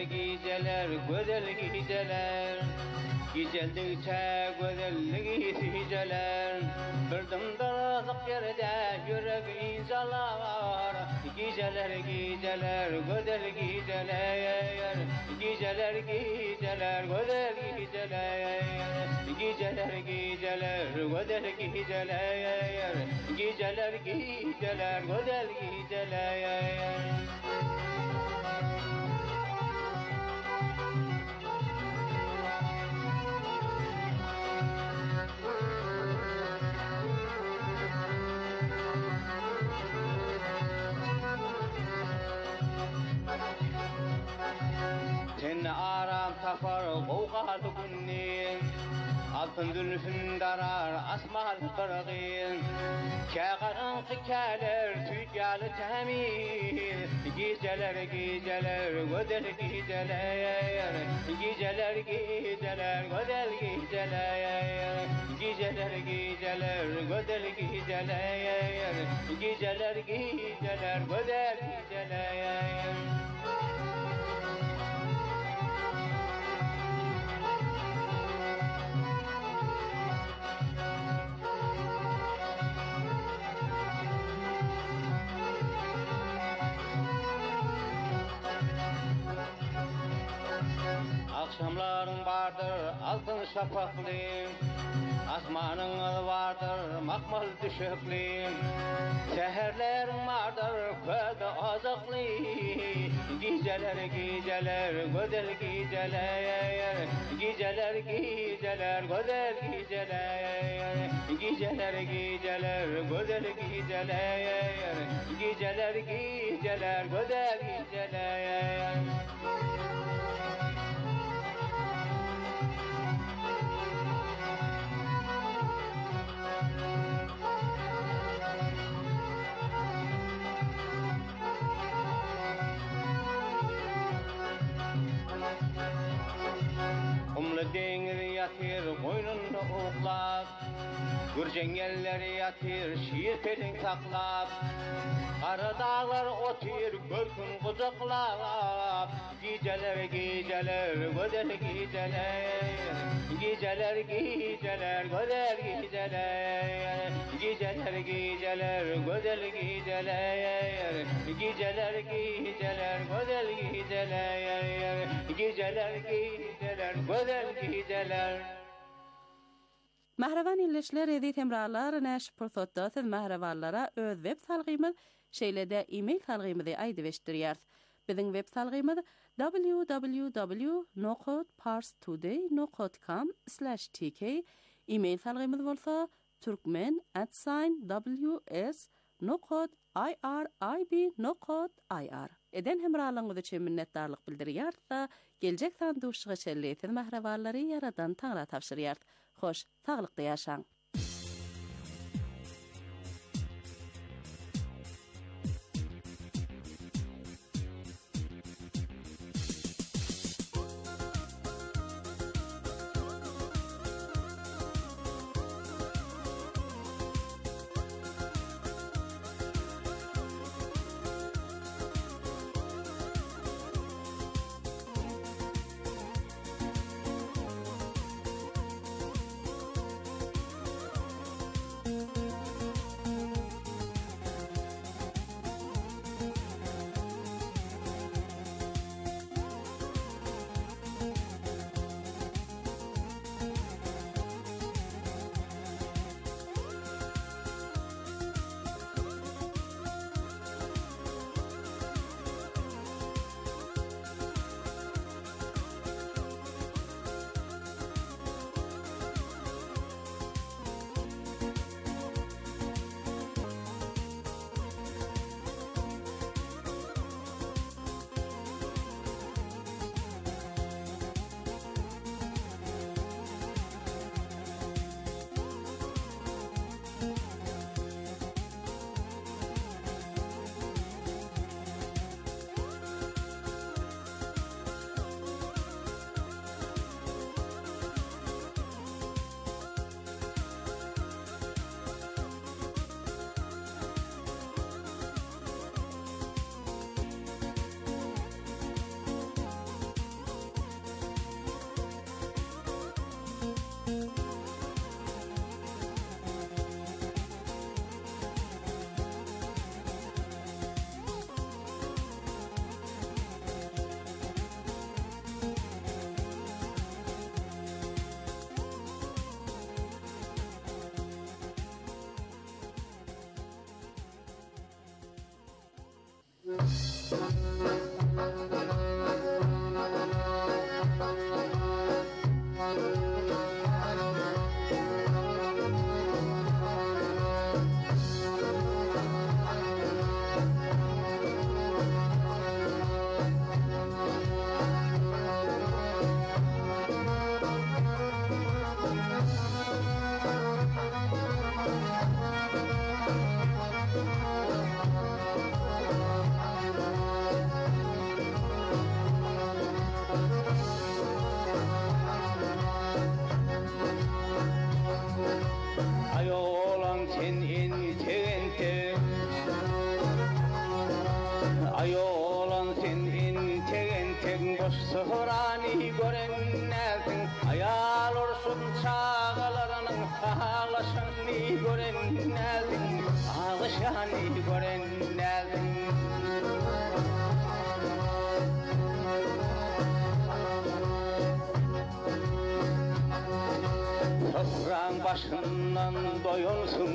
geceler, güzel geceler. Geceldikçe güzellik geceler. Kırdım dağlık yerde yürek incalar. Geceler, geceler, güzel geceler. Geceler, geceler, güzel geceler. Geceler, geceler, güzel geceler. Geceler, geceler, güzel geceler. Sen aram tapar qoğalı günni Altın zülfün darar asmal qırğın Kağarın qikeler tüyyalı temir Geceler geceler güzel geceler Geceler geceler güzel geceler Geceler geceler güzel geceler Geceler geceler güzel geceler Akşamların vardır altın şafaklı Asmanın vardır makmal düşüklü Seherlerin vardır köde azıklı Geceler geceler güzel geceler Geceler geceler güzel geceler Geceler geceler güzel geceler Geceler geceler güzel geceler Umlu dengir yatır boynunda oğlap Gürcengelleri yatır şiir pelin taklap Kara dağlar otur görkün kucaklap Geceler geceler güzel geceler Geceler geceler güzel geceler Geceler geceler güzel geceler Geceler geceler güzel geceler Geceler geceler güzel geceler Mahravan ilişler edit emralar näş pursatda siz mahravallara öz web salgymyz şeýlede e-mail salgymyzy aýdyp Bizim web salgymyz www.noqodparstoday.com/tk e-mail salgymyz bolsa turkmen@ws.noqod.irib.ir Eden hemralygyňyz üçin minnetdarlyk bildirýär. Geljek sanduşyga şelleýär mahrawallary yaradan taňra tapşyrýar. Hoş, taglykda ýaşaň. boş sıhrani görenlersin, ayal orsun çağalarının ağlaşanı görenlersin, ağlaşanı görenlersin. Toprağın başından doyulsun,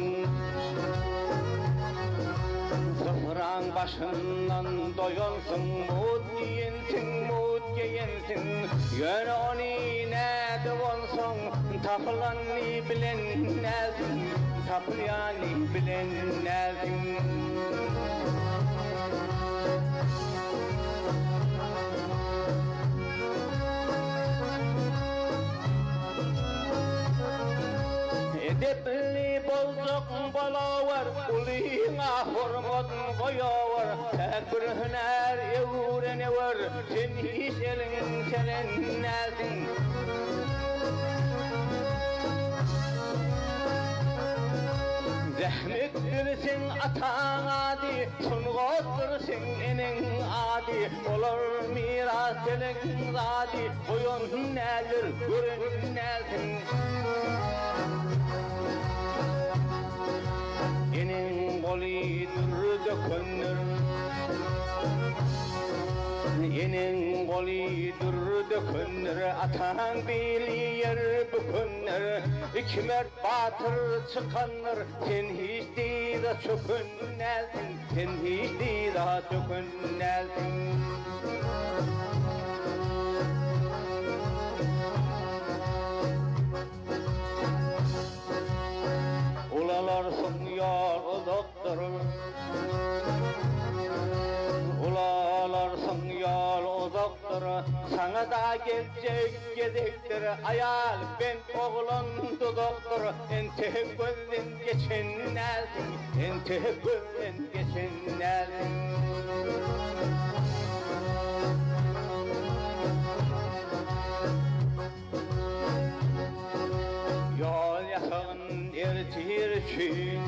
toprağın başından doyulsun, mut giyinsin, mut giyinsin, yön onu neydi olsun, tapılanı bilinmezsin, tapılanı bilinmezsin. Edepli bolcuk bolavar, ulina hormatın koyavar, tek bir hüner evrenevar, sen hiç elin selenmezsin. Zahmettirsin atan adi, sunğattırsın enin adi, olur miras elin zadi, koyun nedir, görünmezsin. Enin goli dökünür, enin goli dökünür, atan bili yer bükünür, ikmet batır çıkanır, sen hiç deyda çökünmezsin, sen hiç deyda çökünmezsin. Ulalarsın yol uzaktır, ulalarsın yol uzaktır, sana da gelecek gedektir, ayal ben oğlan dudaktır, ente gözden geçenlersin, ente gözden geçenlersin. Yol yakın ertirçin,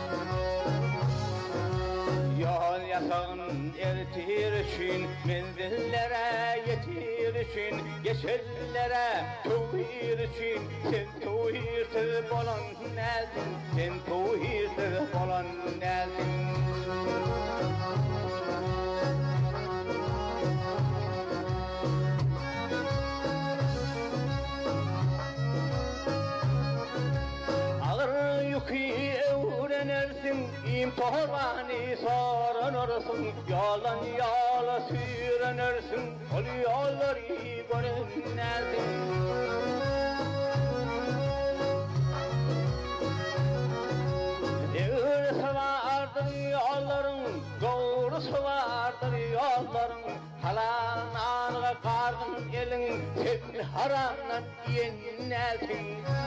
yol yakın ertirçin, menzillere yetirçin, geçellere tuğirçin, sen tuğirsiz bolan nesin, sen tuğirsiz bolan nesin. Evrenersin, imtihanı soranırsın, yalan yala sürenersin, ol yolları görünmezsin. Doğrusu vardır yolların, doğrusu vardır yolların, halan anıga kardın elin, sen haramdan yenmezsin.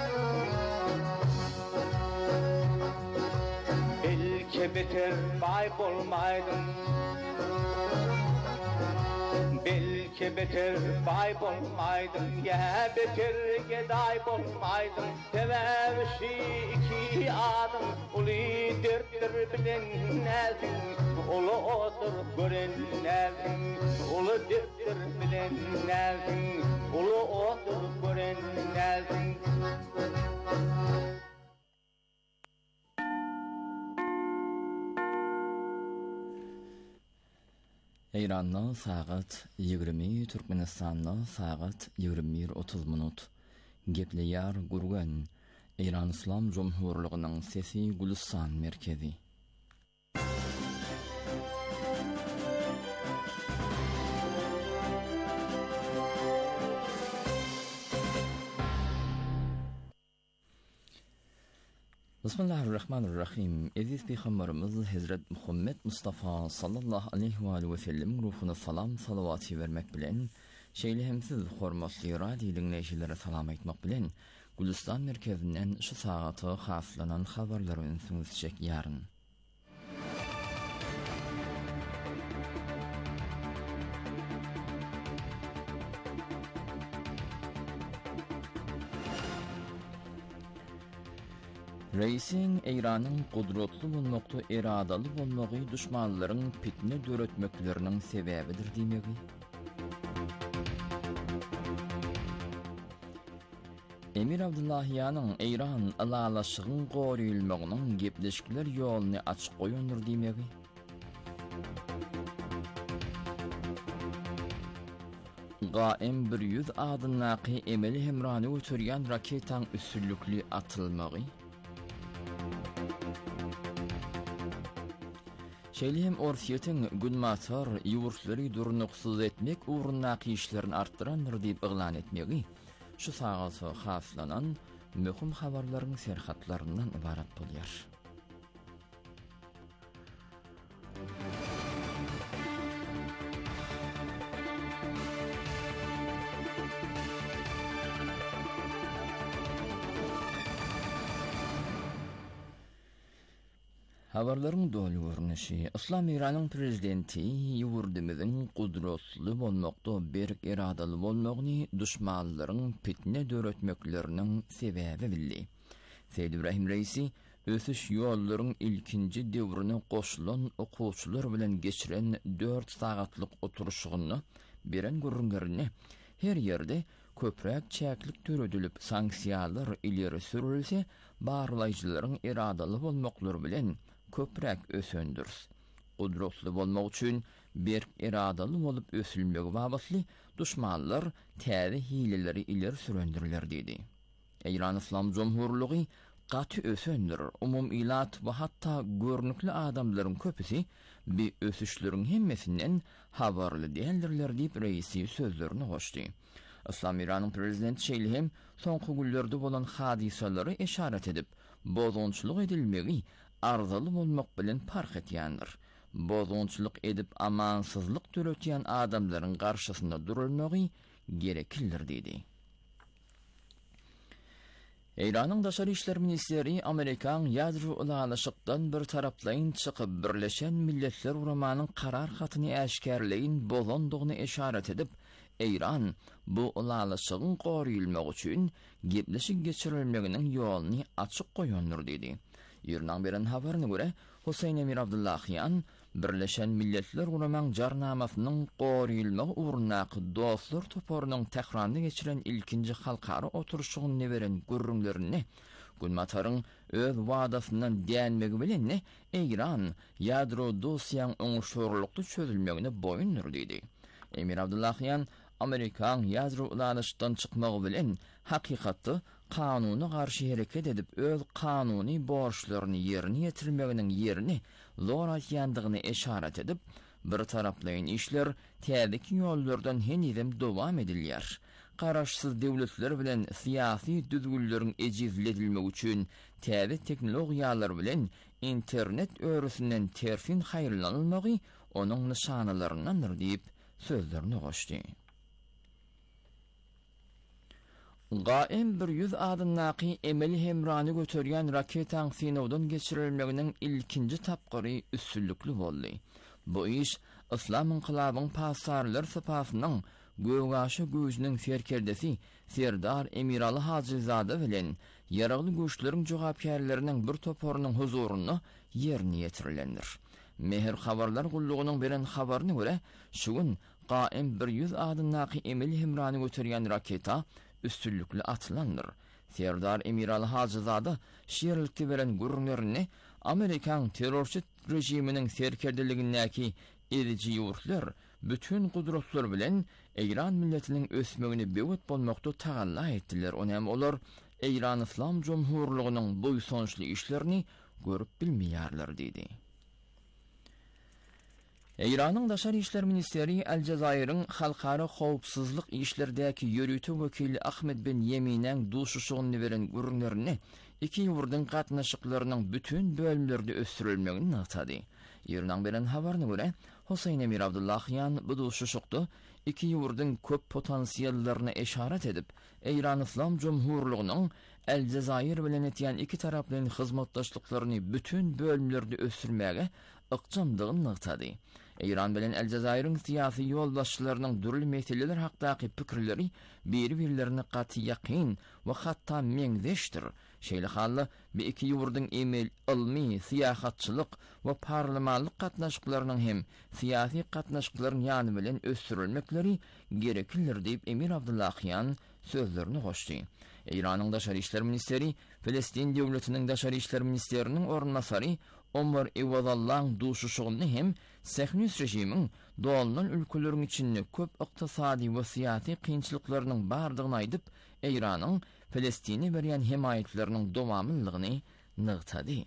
Belki beter bay bolmaydın, belki beter bay bolmaydın, ya beter geday bolmaydın, sevevşi iki adım, uli dertler bilinmezsin, ulu otur görenlersin, ulu dertler bilinmezsin, ulu otur görenlersin. İran'da saat 20, Türkmenistan'da saat 21:30 minut. Gepleyar Gurgen, İran İslam Cumhurluğu'nun sesi Gülistan merkezi. Bismillahirrahmanirrahim. Aziz Peygamberimiz Hazret Muhammed Mustafa sallallahu aleyhi ve sellem ruhuna salam salavatı vermek bilen, şeýlehemsiz hormatly radio dinleýijilere salam aýtmak bilen, Gülistan merkezinden şu sagatı haslanan habarlary süňizjek ýaryn. Reisin İran'ın kudretli bolmakda iradaly bolmagy düşmanlaryň fitne döretmekleriniň sebäbidir diýmegi. Emir Abdullahiyanın İran alalaşığın qoruyulmağının gepleşkiler yolunu açık koyundur demegi. Qaim 100 adynnaky emeli hemrany ötürýän raketaň üssünlükli atylmagy. Şeýlehem Orsiýetiň Gülmatar ýurtlary durnuksuz etmek ugrundaky işlerini artdyrandyr diýip iglan etmegi. Şu sagasy haslanan möhüm habarlaryň serhatlaryndan ibarat bolýar. Habarlaryň dolu görnüşi. İslam İranyň prezidenti ýurdumyzyň gudratly bolmakda berk iradaly bolmagyny düşmanlaryň fitne döretmekleriniň sebäbi bildi. Seýid Ibrahim Reisi ösüş ýollaryň ilkinji döwrüne goşulan okuwçylar bilen geçiren 4 sagatlyk oturuşyny beren görüngerini her ýerde köpräk çäklik törödülip sanksiýalar ileri sürülse barlaýjylaryň iradaly bolmaklary bilen köpräk ösöndürs. Gudratly bolmak üçin berk iradaly bolup ösülmegi babatly düşmanlar täze hileleri ileri sürendiriler dedi. İran İslam Cumhurluğu gaty ösöndir. Umum ilat we hatta görnükli adamlaryň köpüsi bir ösüşleriň hemmesinden habarly däldirler diýip reisi sözlerini goşdy. İslam İranyň prezidenti şeýlehem soňky günlerde bolan hadisalary eşaret edip bozgunçylyk edilmegi arzaly bolmak bilen fark etýändir. Bozgunçylyk edip amansızlyk töretýän adamlaryň garşysynda durulmagy gereklidir dedi. İranyň Daşary işler ministeri Amerikan ýadro ulalaşykdan bir taraplaýyn çykyp Birleşen Milletler Uramanyň karar hatyny äşkärleýin bolandygyny eşaret edip, İran bu ulalaşygyň goruýulmagy üçin gepleşik geçirilmeginiň ýoluny açyk goýandyr dedi. Ýerden beren habaryna görä, Husayn Emir Abdullahiyan Birleşen Milletler Uramanyň jarnamasynyň goruýulmagy ugrundaky dostlar toporunyň Tehran'da geçiren ilkinji halkara oturuşyny beren görüňlerini Gülmataryň öz wadasyndan dänmegi bilen İran ýadro dosiýaň öňüşürlükli çözülmegine boýundur dedi. Emir Abdullahiyan Amerikan ýadro ulalaşykdan çykmagy bilen hakykatdy kanuny garşy hereket edip öz kanuny borçlaryny ýerine ýetirmeginiň ýerini zoratýandygyny eşaret edip, bir taraplaýyn işler täzeki ýollardan henizem dowam edilýär. Garaşsyz döwletler bilen syýasy düzgünleriň ejizledilmegi üçin täze teknologiýalar bilen internet örüsünden terfin haýrlanylmagy onuň nişanlaryndandyr diýip sözlerini goşdy. Qaim 100 adynnaky emeli hemrany götürýän raketaň Sinowdan geçirilmeginiň ilkinji tapgyry üssünlükli boldy. Bu iş İslam inqilabyň pasarlar sypatynyň göwgaşy gözüniň serkerdesi Serdar Emiraly Hacızada bilen ýaragly güýçleriň jogapkärläriniň bir toporunyň huzuruny ýerine ýetirilendir. Mehr habarlar gullugynyň beren habaryna görä, şu gün Qaim 100 adynnaky emeli hemrany götürýän raketa üstünlükli atılandır. Serdar Emiraly Hacızada şeýerlikde beren görüňlerini Amerikan terörçi rejiminiň serkerdeligindäki edici ýurtlar bütün gudratlar bilen İran milletiniň ösmegini bewet bolmakda tagalla etdiler. Onem olar İran İslam Cumhurlugynyň bu soňçly işlerini görüp bilmeýärler dedi. İranyň Daşary işler ministeri Aljazair'in halkara howpsuzlyk işlerdäki ýörütü wekili Ahmed bin Yemin'in duşuşyny beren görüňlerini iki ýurdyň gatnaşyklarynyň bütün bölümlerde ösdürilmegini ýatlady. Ýerden beren habaryna görä, Husayn Emir Abdullahiyan bu duşuşykda iki ýurdyň köp potensiýallaryny eşaret edip, İran İslam Cumhurlugynyň Aljazair bilen etýän iki taraplyň hyzmatdaşlyklaryny bütün bölümlerde ösdürmäge ykjamdygyny ýatlady. İran bilen Aljazair'in siyasi ýoldaşlarynyň dürli meseleler hakdaky pikirleri bir-birlerine gaty ýakyn we hatda meňzeşdir. Şeýle hally bir iki ýurdyň emel, ilmi, siýasatçylyk we parlamanlyk gatnaşyklarynyň hem siýasy gatnaşyklaryň ýany bilen ösdürilmekleri gereklidir diýip Emir Abdullahiyan sözlerini goşdy. İran'ın Daşary işler ministeri, Filistin döwletiniň Daşary işler ministeriniň ornasary Omar Evadallaň duşuşygyny hem Sehnus rejimiň doğalan ülkeleriň içinde köp ykdysady we syýasy kynçylyklarynyň bardygyny aýdyp, İran'ın Filistin'e berýän himayetleriniň dowamlylygyny nygtady.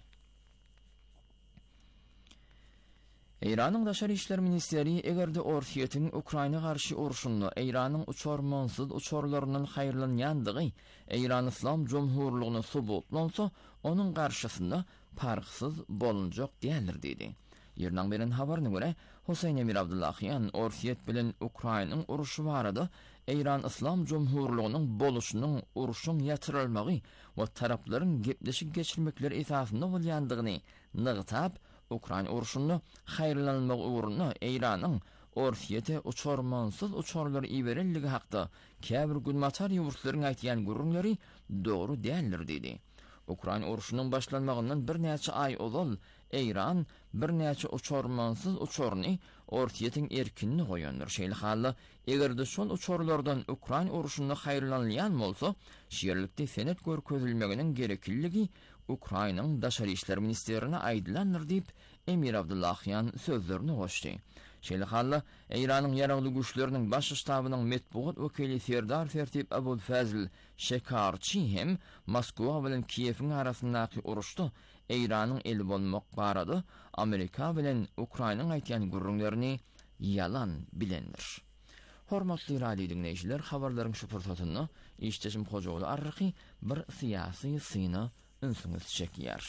İran'ın Daşary işler ministeri egerde Orsiýetiň Ukraina garşy uruşunda İran'ın uçormansız uçorlarynyň haýyrlanýandygy İran İslam Jomhurlygyny subutlansa, onun garşysynda parksız bolunjak diýerler dedi. Ýerden beren habaryna görä, Husayn Emir Abdullahian Orsiýet bilen Ukrainanyň uruşy barada İran İslam Jomhurlygynyň boluşynyň uruşyň ýatyrylmagy we taraplaryň gepleşip geçirmekleri esasynda bolýandygyny nygtap, Ukraina uruşunda haýyrlanmak uğruna İran'ın Orsiýete uçormansız uçorlary iberelligi hakda käbir gülmatar ýurtlaryň aýtýan gurrunlary dogry däldir dedi. Ukraina uruşunyň başlanmagyndan bir näçe ay ozal İran bir näçe uçormansız uçorny Orsiýetiň erkinini goýandyr. Şeýle hally egerde şol uçorlardan Ukraina uruşunda haýyrlanýan bolsa, şeýerlikde senet görkezilmeginiň gerekliligi Ukrainanyň Daşary işler ministerine aýdylandyr diýip Emir Abdullahian sözlerini goşdy. Şeýle hally İranyň ýaragly güýçleriniň baş ştabynyň metbuat wekili Serdar Fertip Abul Fazl Shekarchi hem Moskwa bilen Kiýewiň arasyndaky uruşda İranyň eli bolmak barada Amerika bilen Ukrainanyň aýtýan gurrunlaryny yalan bilendir. Hormatly radio dinleýijiler, habarlaryň şu pursatyny işdeşim hojaly arky bir syýasy syny ünsüňiz çekýär.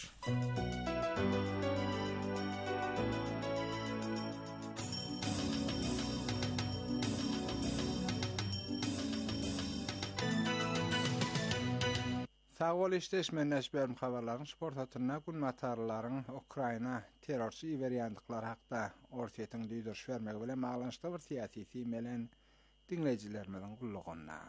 Sağol işleşmen näşberim habarlaryň sportatyna günmatarlaryň Ukraina terrorçy iberýändiklary hakda Orsiýetiň düýdürüş bermegi bilen maglanyşda bir syýasy melen dinleýijilerimiň gullugyna.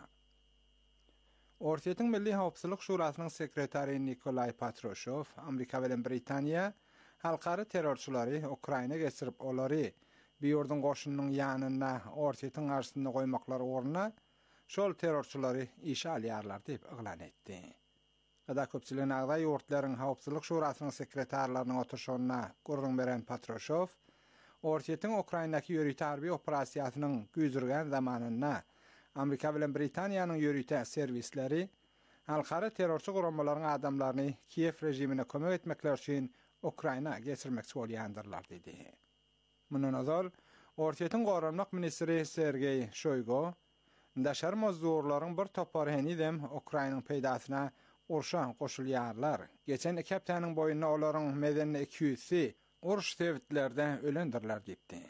Orsiýetiň Milli Howpsuzlyk Şurasynyň sekretary Nikolay Patrushev, Amerika bilen Britaniýa halkary terrorçylary Ukraina geçirip olary biýordun goşunynyň ýanyna Orsiýetiň garşysyna goýmaklary uğruna şol terrorçylary işe alýarlar diýip eglan etdi. Gada köpçüligiň agda ýurtlaryň Howpsuzlyk Şurasynyň sekretarlarynyň oturşygyna gurrun beren Patrushev, Orsiýetiň Ukrainadaky ýörüýte harby operasiýasynyň güýzürgen zamanyna Amerika bilen Britaniýanyň ýörüýte serwisleri halkary terrorçy guramalaryň adamlaryny Kiýew rejimine kömek etmekler üçin Ukraina geçirmekçi bolýandyrlar dedi. Mundan azal Orsiýetiň goranmak ministri Sergey Shoygu daşary mozdurlaryň bir topary henidem Ukrainanyň peýdasyna uruşa goşulýarlar. Geçen 2 hepdeniň boýunda olaryň medeni 200-si uruş tewitlerinde ölendirler diýipdi.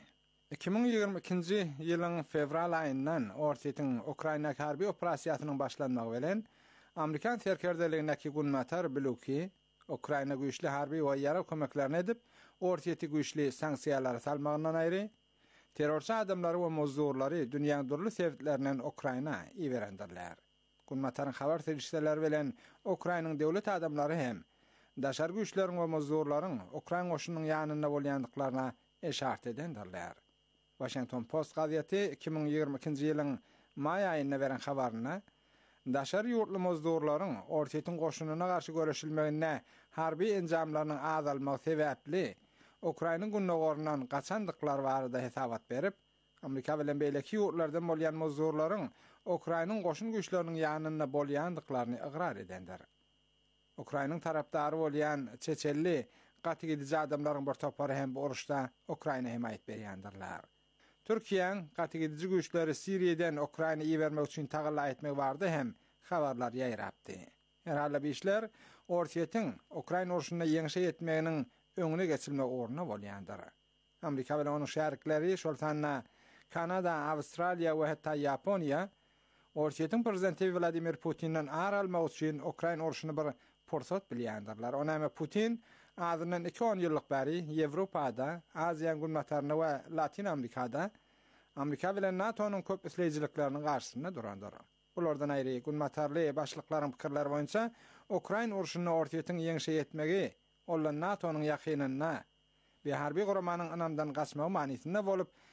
2022-nji ýylyň fevral aýyndan Orsiýetiň Ukraina harby operasiýasynyň başlanmagy bilen Amerikan serkerdeligindäki günmatar bloki Ukraina güýçli harby we ýara kömeklerini edip Orsiýeti güýçli sanksiýalara salmagyndan aýry terrorçy adamlary we mozdurlary dünýäniň durly sewitlerinden Ukraina iberendirler. Günmataryň habar serişleri bilen Ukrainanyň döwlet adamlary hem daşary güýçleriň we mozdurlaryň Ukraina goşunynyň ýanyna bolýandyklaryna eşart edendirler. Washington Post gazetesi 2022-nji ýylyň may aýyna beren habaryna daşary ýurtly mozdurlaryň Orsiýetiň goşunyna garşy göreşilmegine harby enjamlarynyň azalmagy sebäpli Ukraina günnogorundan gaçandyklary barada hesabat berip, Amerika bilen beýleki ýurtlardan bolýan mozdurlaryň Ukrainanyň goşun güýçleriniň ýanyna bolýandyklaryny igrar edendir. Ukrainanyň tarapdary bolýan çeçelli gaty gidici adamlaryň bir topary hem bu uruşda Ukraina himayet berýändirler. Türkiýanyň gaty gidici güýçleri Siriýeden Ukraina ibermek üçin tagalla etmek bardy hem habarlar ýaýrapdy. Herhalde bu işler Orsiýetiň Ukraina uruşuna ýeňişe ýetmeginiň öňüne geçilmek uğruna bolýandyr. Amerika bilen onuň şerikleri şoltanna Kanada, Avustraliýa we hatda Ýaponiýa Orsiýetiň prezidenti Vladimir Putin'den aralmak üçin Ukraina uruşuny bir pursat bilýändirler. Onamy Putin azyndan 2-10 ýyllyk bäri Ýewropada, Aziýa günmataryna we Latin Amerikada Amerika bilen NATO'nun köp isleýijilikleriniň garşysynda durandyr. Bulardan aýry günmatarly başlyklaryň pikirleri boýunça Ukraina uruşuny Orsiýetiň ýeňişe ýetmegi olan NATO'nun ýakynyna we harby guramanyň anamdan gaçmagy manysynda bolup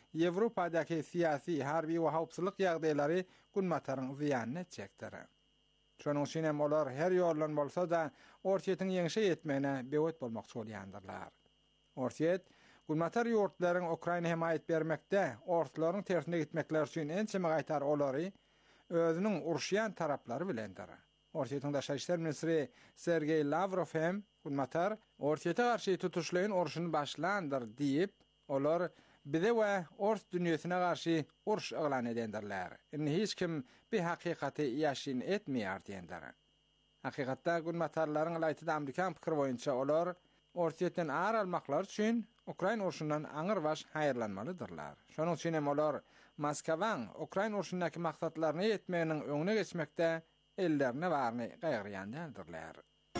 Yevropadaki siyasi, harbi we hawpsızlyk ýagdaýlary Gunmataryň ziýanyny etjekdir. Şonuň üçin hem olar her ýollan bolsa da ortiýetiň ýeňişe ýetmegine bewet bolmakçy bolýandyrlar. Ortiýet Gunmatar ýurtlaryň Ukraina hemaýet bermekde, ortlaryň tersine gitmekler üçin ençeme gaýtar olary özüniň urşýan taraplary bilendir. Ortiýetiň daşa işler ministri Sergey Lavrov hem Gunmatar ortiýete garşy tutuşlaryň urşuny başlandyr diýip, olar bize we ors dünýäsine garşy urş eglan edendirler. Indi hiç kim bir hakykaty ýaşyn etmeýär diýendir. Hakykatda Gunmatarlaryň aýtyda Amerikan pikir boýunça olar ortiýetden ar almaklar üçin Ukraina urşundan aňyr baş haýyrlanmalydyrlar. Şonuň üçin hem olar Moskwaň Ukraina urşundaky maksatlaryny ýetmeginiň öňüne geçmekde ellerine barny gaýrýandylar.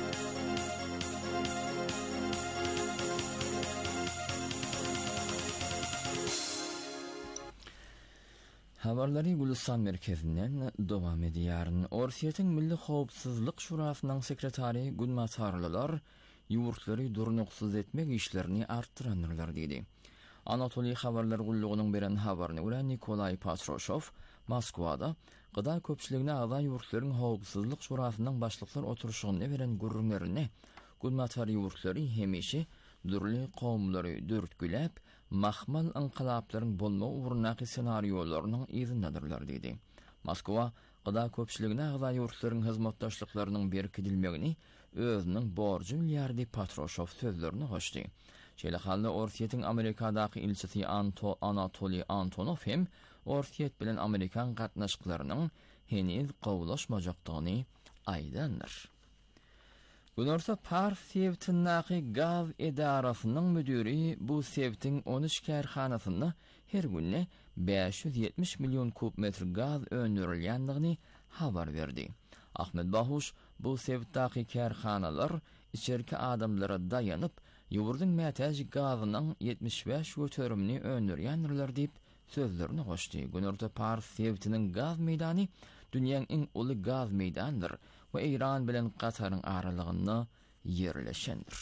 Habarlary Gulistan merkezinden dowam edýär. Ortiýetiň Milli Howpsuzlyk Şurasynyň sekretary Gunmatarlylar ýurtlary durnuksuz etmek işlerini artdyranlar diýdi. Anatoliy Habarlar Gullugynyň beren habaryna görä Nikolay Patrushev Moskwada gyda köpçüligine agda ýurtlaryň Howpsuzlyk Şurasynyň başlyklar oturuşyny beren gurrunlaryny Gunmatar ýurtlary hemişe dürli kowmlary dürtgülep mahmal inqilaplaryň bolma uğrunaqy senariýolarynyň izindedirler diýdi. Moskwa gyda köpçüligine agda ýurtlaryň hyzmatdaşlyklarynyň berkidilmegini özüniň borjy bilýär diýip Patrushev sözlerini goşdy. Şeýle halda ortiýetiň Amerikadaky ilçisi Anatoly Antonov hem ortiýet bilen Amerikan gatnaşyklarynyň heniz gowlaşmajakdygyny aýdandyr. Günorta Pars Sevtinnaky gaz edarasynyň müdiri bu Sevtin 13 kärhanasyny her günne 570 milyon kubmetr gaz öndürilýändigini habar berdi. Ahmet Bahuş bu Sevtdaky kärhanalar içerki adamlara dayanıp ýurduň mätäji gazynyň 75 götürümini öndürýändirler diýip sözlerini goşdy. Günorta Pars Sevtiniň gaz meýdany dünýäniň iň uly gaz meýdandyr we Iran bilen Qataryň aralygynda ýerleşendir.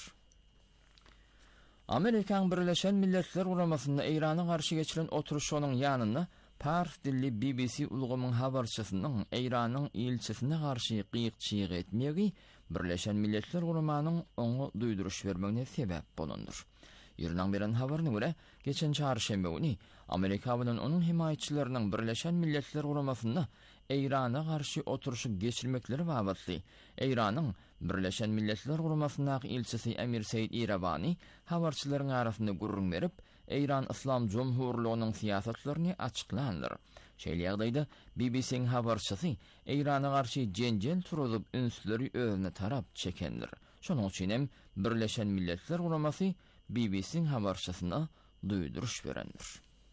Amerikan Birleşen Milletler Ulamasynda Irana garşy geçiren oturuşynyň ýanyna Pars dilli BBC ulgamyň habarçysynyň Iranyň ilçesine garşy gyýyk etmegi Birleşen Milletler Ulamanyň oňa duýduruş bermegine sebäp bolandyr. Ýerden beren habaryna görä, geçen çarşembe güni Amerika bilen onuň himaýetçileriniň Birleşen Milletler Ulamasynda Irana garşy oturuşy geçirmekleri babatly Iranyň Birleşen Milletler Ulamasyndaky ilçisi Emir Seýid Irabani habarçylaryň arasynda gurrun berip, İran İslam Cumhurluğunun siyasetlerini açıklandır. Şeýle ýagdaýda BBC'nin habarçysy Irana garşy jenjel turulyp ünsleri özüne tarap çekendir. Şonuň üçin hem Birleşen Milletler Ulamasy BBC'nin habarçysyna duýduruş berendir.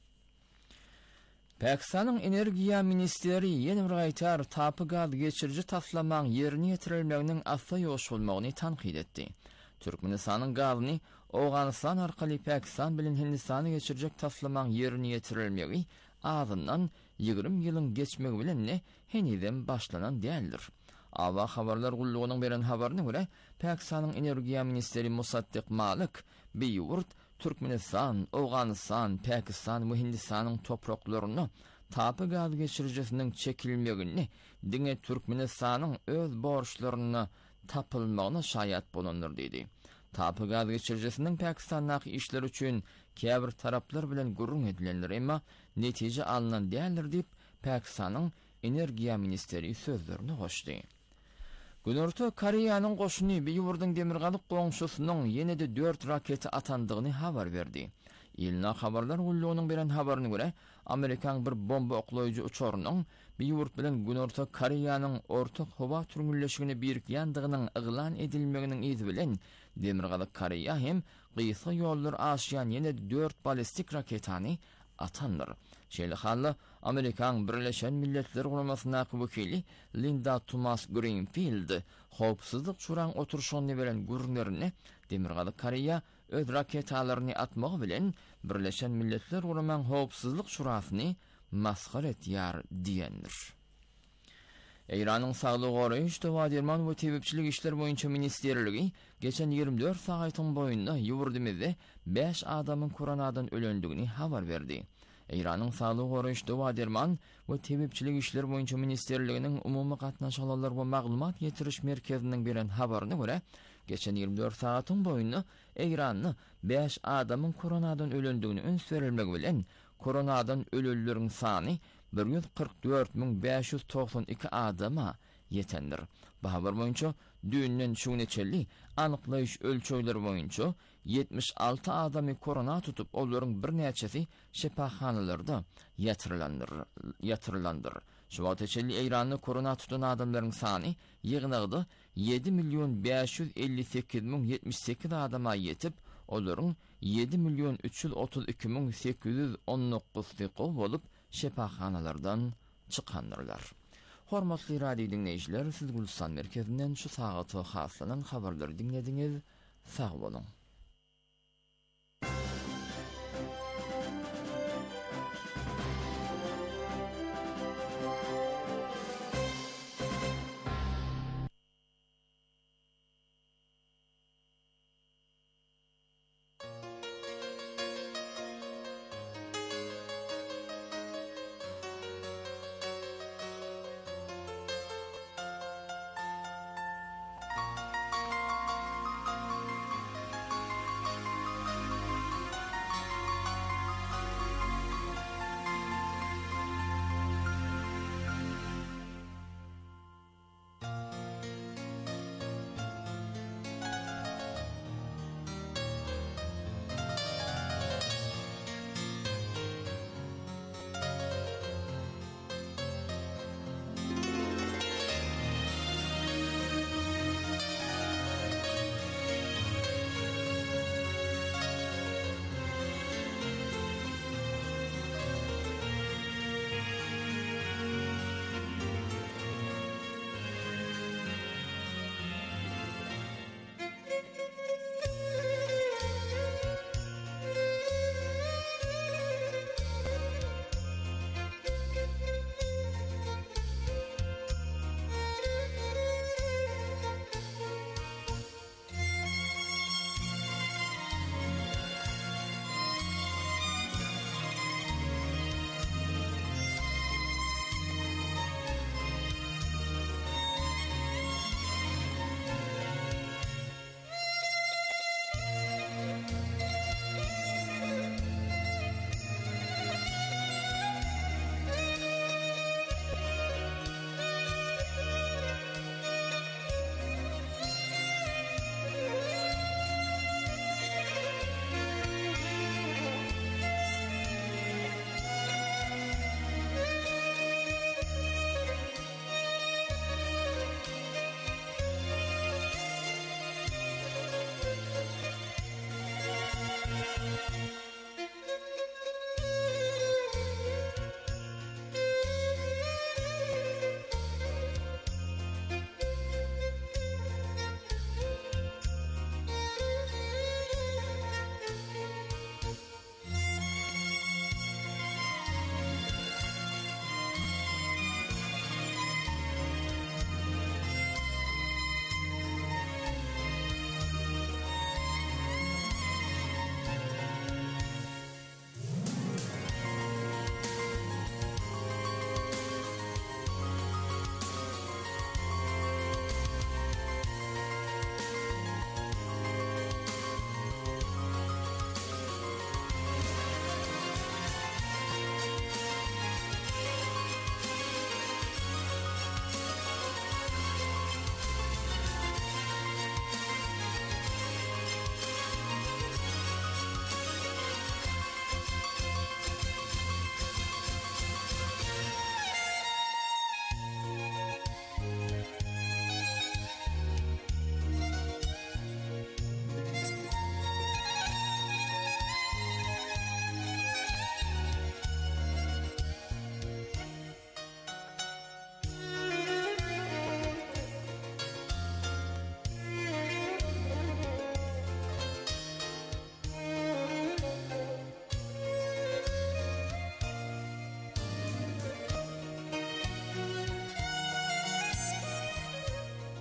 Pakistanyň Energiýa ministeri ýene bir gaýtar tapy gaz geçiriji taslamaň ýerine ýetirilmeginiň asla ýoşulmagyny tanqid etdi. Türkmenistanyň gazyny Awganistan arkaly Pakistan bilen Hindistany geçirjek taslamaň ýerine ýetirilmegi azyndan 20 ýylyň geçmegi bilen heniden başlanan däldir. Awa Habarlar Gullugynyň beren habaryna görä, Pakistanyň Energiýa ministeri Musaddiq Malik beýurt Türkmenistan, Awganistan, Pakistan we Hindistanyň topraklaryny tapy gaz geçirijesiniň çekilmegini diňe Türkmenistanyň öz borçlaryny tapylmagyna şaýat bolandyr diýdi. Tapy gaz geçirijesiniň Pakistandaky işler üçin käbir taraplar bilen gurrun edilenler emma netije alynan däldir diýip Pakistanyň Energiýa ministeri sözlerini goşdy. Günorta Koreýanyň goşuny Beýurdyň demirgalyk goňşusynyň ýene-de 4 raketi atandygyny habar berdi. Ilna Habarlar Gullugynyň beren habaryna görä, Amerikan bir bomba oklaýjy uçarynyň Beýurt bilen Günorta Koreýanyň ortak howa türmülleşigine birikýändigining iglan edilmeginiň izi bilen demirgalyk Koreýa hem gysga ýollar aşýan ýene 4 ballistik raketany atandyr. Şeýle halda Amerikan Birleşen Milletler Ulamasyndaky wekili Linda Thomas Greenfield howpsuzlyk şuraň oturuşyny beren gurrunlaryny demirgalyk Koreýa öz raketalaryny atmagy bilen Birleşen Milletler Ulamanyň howpsuzlyk şurasyny maskar etýär diýendir. Iranyň Saglyk goraýyş we derman we tebipçilik işler boýunça ministerligi geçen 24 sagatyň boýunda ýurdymyzda 5 adamyň koronadan ölendigini habar berdi. Eýranyň Saglyk goraýyş dawa derman we tebipçilik işleri boýunça ministerliginiň umumy gatnaşyklary we maglumat ýetiriş merkeziniň beren habaryna görä, geçen 24 saatyň boýunça Eýranyň 5 adamyň koronadan ölendigini öns verilmegi bilen koronadan ölelleriň sany 144.592 adama yetendir. Bu habar boýunça düýünden şu neçeli anyklaýyş ölçöýleri boýunça 76 adamy korona tutup olaryň bir näçesi şepaxanalarda ýatyrylandyr. Şu wagtçely Eýranyň korona tutan adamlaryň sany ýygnagdy 7.558.078 adama ýetip, olaryň 7.332.819 bolup şepaxanalardan çykandyrlar. Hormatly radio dinleýijiler, siz Gülstan merkezinden şu sagatı haslanan habarlary dinlediňiz. Sag bolun.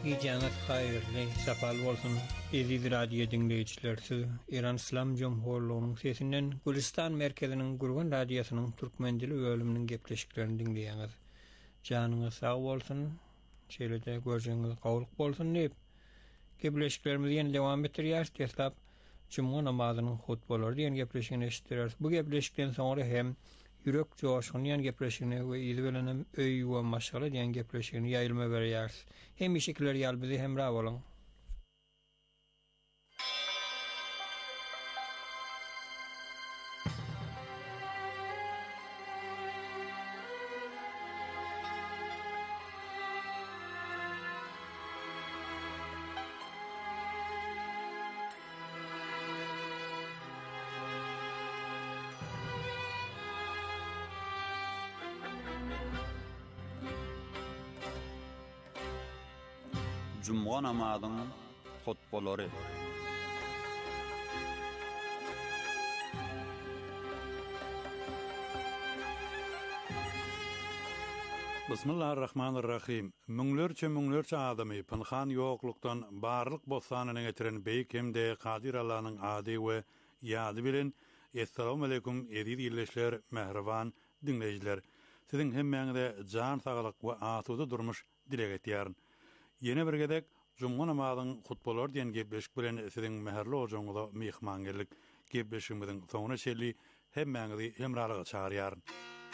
Geceniz hayırlı, safal bolsun. Eziz radyo dinleyicilersi, İran İslam Cumhurluğu'nun sesinden Gülistan Merkezi'nin Gurgun Radyosu'nun Türkmen dili bölümünün gepleşiklerini dinleýäňiz. Janyňyz sag bolsun, şeýle-de gözüňiz gowluk bolsun diýip gepleşiklerimizi ýene dowam etdirýäris. Teslap Cuma namazynyň hutbalary diýen gepleşigini eşitdirýäris. Bu gepleşikden soňra hem ýürek joşgyny ýan gepleşigini we ýyly bilen öý we maşgala diýen gepleşigini ýaýylma berýäris. Hem işikler ýal bizi hemra bolan. Cuma namazynyň hutbalary. Bismillahirrahmanirrahim. Müňlerçe adamy pynhan ýoklukdan barlyk bosanyny getiren beýik hemde Qadir Allah'nyň ady we ýady bilen Assalamu aleykum eziz ýerleşler, mehriban dinleýijiler. Siziň hemmeňizde jan saglyk we asuda durmuş dilek etýäryn. Yeni bir gedek Cuma namazynyň hutbalary diýen gepleşik bilen siziň meherli ojaňyza mehman geldik. Gepleşigimiziň soňuna şerli hemmeňizi hemralyga çağırýaryn.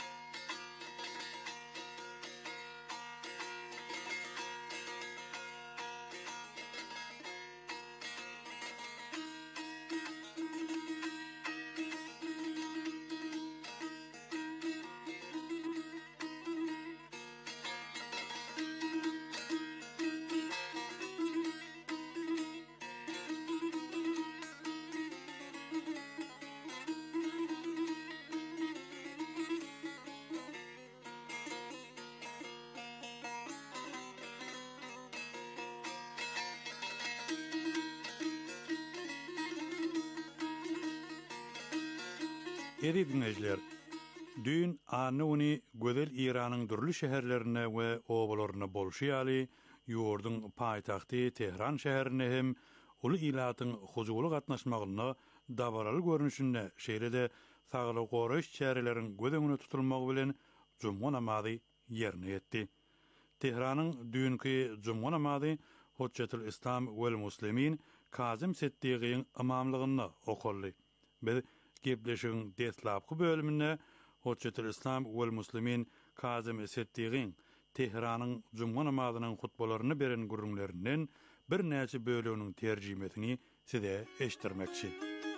Eri dinleyiciler, dün anuni gözel İran'ın dürlü şehirlerine ve obalarına bolşiýaly, ýurdun paýtagty Tehran şäherine hem uly ilatın huzurly gatnaşmagyna dabaraly görnüşinde şeýle-de saglyk goraş çäreleriň gödeňine tutulmagy bilen Cuma namazy ýerine ýetdi. Tehranyň dünkü Cuma namazy Hujjatul Islam wel Muslimin Kazım Seddigiň imamlygyna okuldy. Biz gepleşigiň deslapky bölüminde Hujjatul Islam wel Muslimin Kazım Seddigiň Tehranyň Cuma namazynyň hutbalaryny beren gurulmalarynyň bir näçe bölüminiň terjimesini size eşitdirmekçi.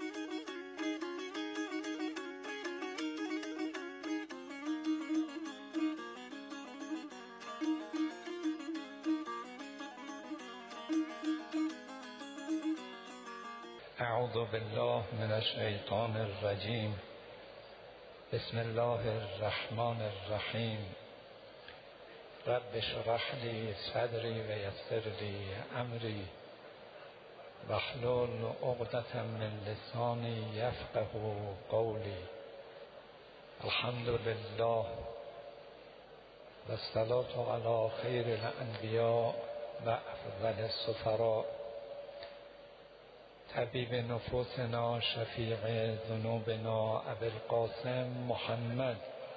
أعوذ بالله من الشيطان الرجيم بسم الله الرحمن الرحيم رب اشرح لي صدري ويسر لي أمري واحلل عقدة من لساني يفقه قولي الحمد لله والصلاة على خير الأنبياء وأفضل السفراء طبيب نفوسنا شفيع ذنوبنا أبي القاسم محمد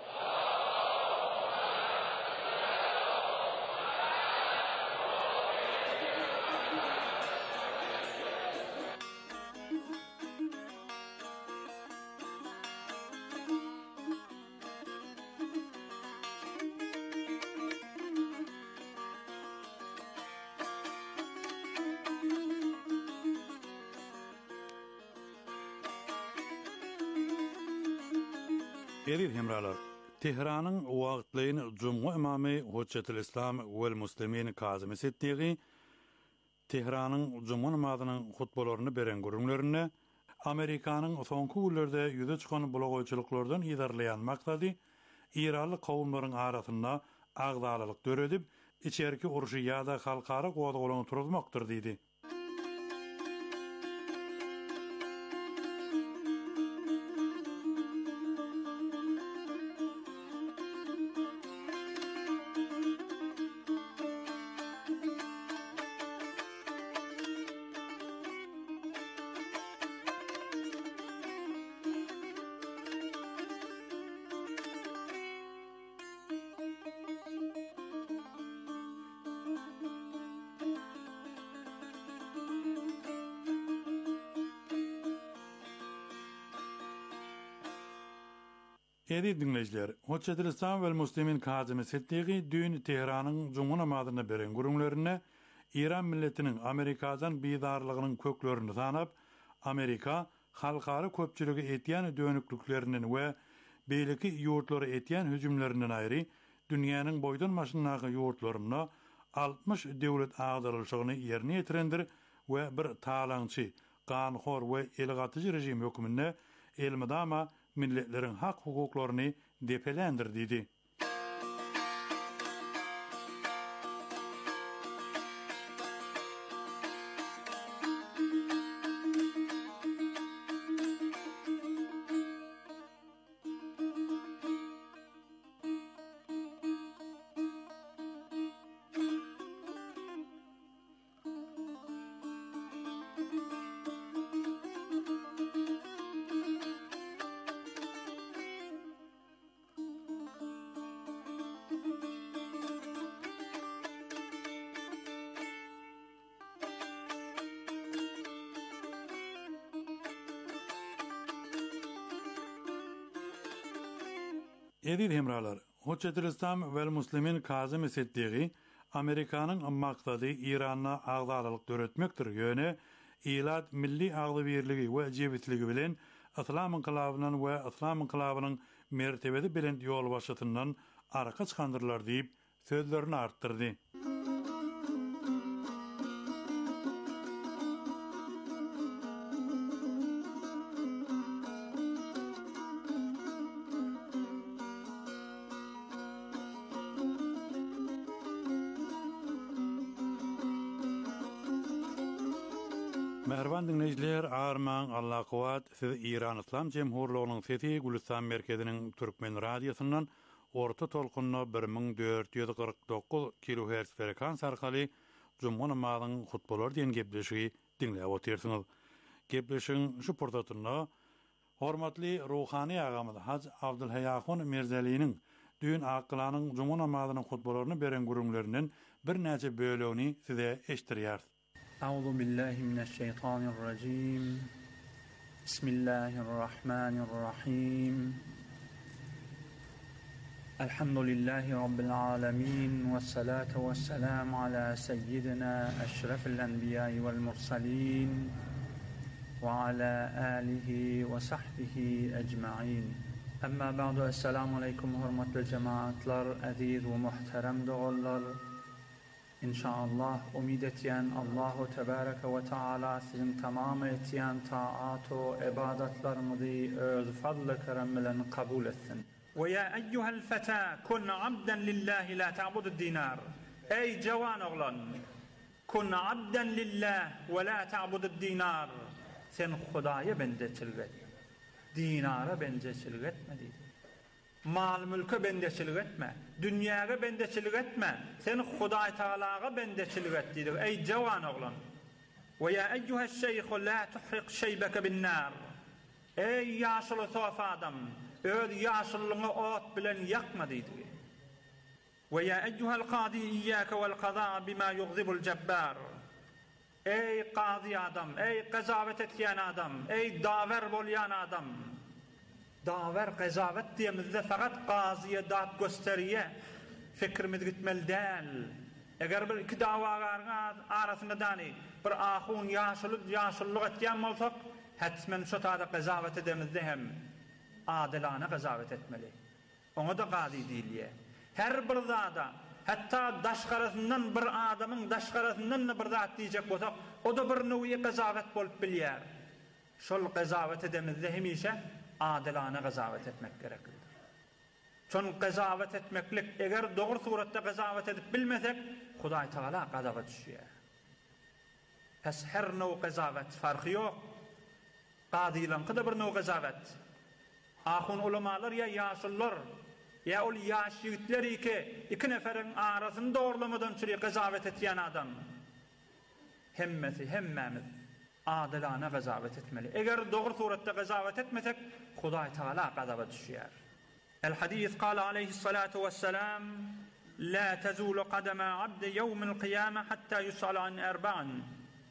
Eziz hemralar, Tehranyň wagtlyň Cuma imamy Hujjatul Islam wel Muslimin Kazım Seddigiň Tehranyň Cuma namazynyň hutbalaryny beren gurulmalaryna Amerikanyň soňky ýyllarda ýüze çykan bulagoýçylyklardan ýydarlaýan maksady İranly kowumlaryň arasynda agdalylyk döredip, içerki uruşy ýa-da halkara gowdagalaryny turulmakdyr diýdi. Edi dinleyiciler, Hoççetilistan ve Müslümin Kazım Settiği dün Tehran'ın Cuma namazına beren gurumlarına İran milletinin Amerikadan bidarlığının köklerini tanıp, Amerika halkara köpçülüğü etiyen dönüklüklerinin ve beyliki yurtları etiyen hücumlarından ayrı, dünyanın boydan maşınlağı yurtlarına 60 devlet ağdarılışığını yerine yetirendir ve bir talançı, qanxor ve elgatıcı rejim hükümünde elmidama milletlerin hak hukuklarını depelendir dedi. Edil hemralar, Hoççetilistan ve Müslümin Kazım Settiği, Amerikanın maksadı İran'a ağzalılık döretmektir yöne, İlad milli ağlı birliği ve cevitligi bilen, İslam inkılabının ve İslam inkılabının mertebedi bilen yol başlatından arka çıkandırlar deyip sözlerini arttırdı. Mervan dinleyiciler, Arman Allah kuvat, siz İran İslam Cemhurluğu'nun Fethi Gülistan Merkezi'nin Türkmen Radyosu'ndan orta tolkunna 1449 kHz frekans arkalı Cuma namazının hutbalar diyen gepleşiği dinleyip oturuyorsunuz. Gepleşiğin şu portatında hormatly ruhani ağamız Hacı Abdülhayakun Mirzali'nin düğün akılanın Cuma namazının hutbalarını beren gurumlarının bir nece bölüğünü size eştiriyar. أعوذ بالله من الشيطان الرجيم بسم الله الرحمن الرحيم الحمد لله رب العالمين والصلاة والسلام على سيدنا أشرف الأنبياء والمرسلين وعلى آله وصحبه أجمعين أما بعد السلام عليكم hürmetli cemaatler, aziz ve muhterem doğullar. İnşallah umid etiyen Allahu Tebareke ve Teala sizin tamam etiyen taat ve ibadetlerinizi öz fadl-ı kerem ile kabul etsin. Ve ya eyyuhel feta kun abden lillahi la ta'budu dinar. Ey cavan oğlan, kun abden lillah ve la ta'budu dinar. Sen Hudaya bendeçilik et. Dinara bendeçilik etme dedi. Mal mülke bendeçilik etme. Dünyaya bendeçilik etme. Sen Huday Teala'ya bendeçilik et dedi. Ey cavan oğlan. Ve ya eyyuheşşeyh la tuhrik şeybeke bin nar. Ey yaşlı sofa adam. Öz yaşlılığını ot bilen yakma dedi. Ve ya eyyuhel qadi iyyake vel qaza bima yughzibul cebbar. Ey qadi adam, ey qazavet etken adam, ey daver bolyan adam. Daver qazavet diyemizde fakat qaziye dat gösteriye fikrimiz gitmeli değil. Eğer bir iki davaların arasında dani bir ahun yaşlılık etken olsak hetmen şu tada qazavet edemizde hem adilane qazavet etmeli. Onu da qadi değiliye. Her bir zada hatta daşkarasından bir adamın daşkarasından bir zat diyecek olsak o da bir nevi qazavet bolup bilyer. Şol qazavet edemizde hemişe adilane qazavet etmek gereklidir. Çon qazavet etmeklik eğer doğru surette qazavet edip bilmesek Huday Teala qazaba düşüyor. Pes her nevi qazavet farkı yok. Qadilan qıda bir nevi qazavet. Ahun ulamalar ya yaşlılar ya ol yaş yigitler iki neferin arasını doğrulamadan çürüye qazavet etiyen adam. Hemmemiz adilane qazavet etmeli. Eğer doğru surette qazavet etmesek Huday Teala qazaba düşüyor. El hadis qala aleyhissalatu vesselam la tezulu qadama abdi yevmil qiyame hatta yus'al an erba'an.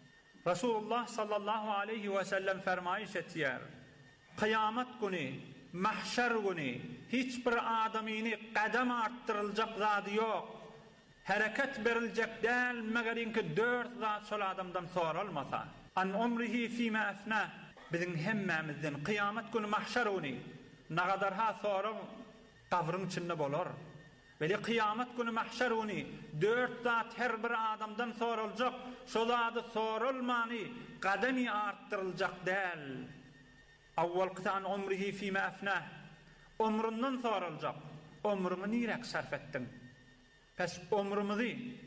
Resulullah sallallahu aleyhi ve sellem fermayiş etiyor. Kıyamet günü mahşer günü hiç bir adamini qadam arttırılacak zady yok. Hareket verilecek değil meğerinki 4 zat şol adamdan sorulmasa. An umrihi fîme efnâh. Bizim hemmemizden kıyamet günü mahşer günü ne kadar ha sorun kavrın içinde bolor. Veli kıyamet günü mahşer günü 4 zat her bir adamdan sorulacak. Şol adı sorulmani qadami arttırılacak değil. Awwal qıtan umrihi fîme efnâh. Umrundan sorulacak. Umrunu nirek sarf ettin? Pes umrumuzu